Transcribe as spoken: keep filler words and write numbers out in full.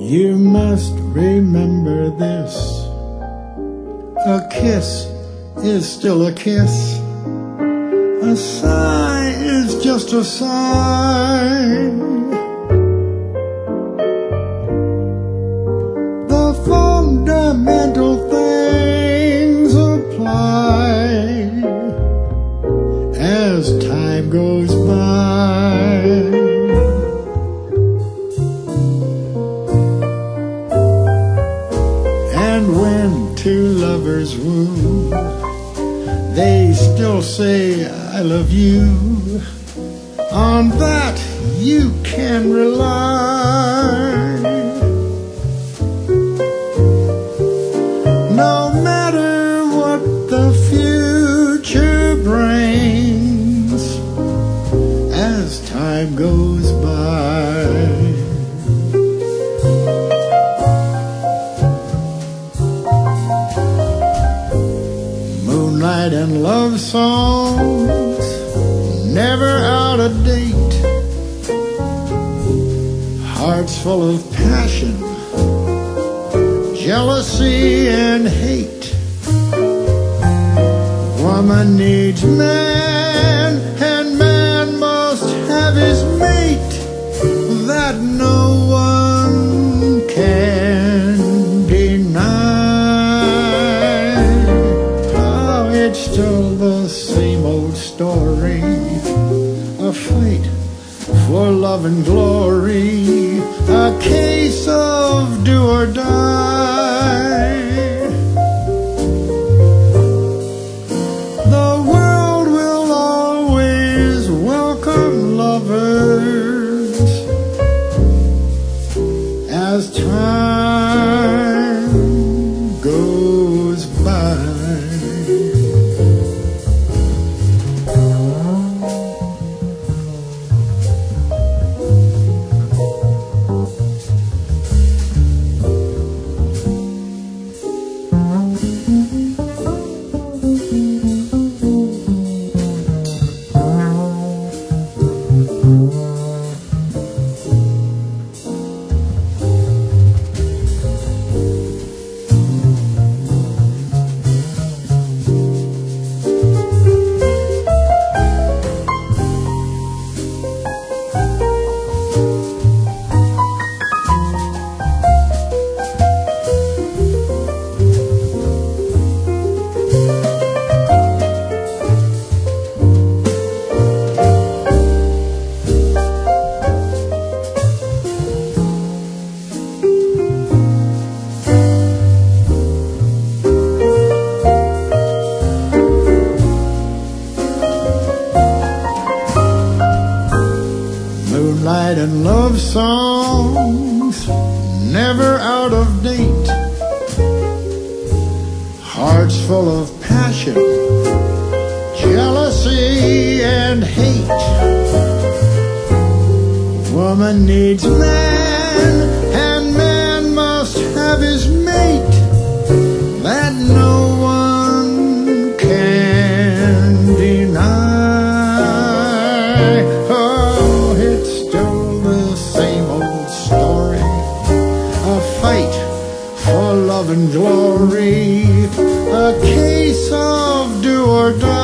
You must remember this. A kiss is still a kiss. A sigh is just a sigh. The fundamental things apply as time goes by. And when two lovers woo, they still say, I love you. On that you can rely. No matter what the future brings, as time goes by. Moonlight and love songs, never out of date. Hearts full of passion, jealousy and hate. Woman needs man, and man must have his mate. That no one can deny. Oh, it's still the same old story. A fight for love and glory. A case of do or die. The world will always welcome lovers as time goes by. Moonlight and love songs, never out of date. Hearts full of passion, jealousy and hate. Woman needs man, and man must have his mate. That no one can deny. For love and glory, a case of do or die.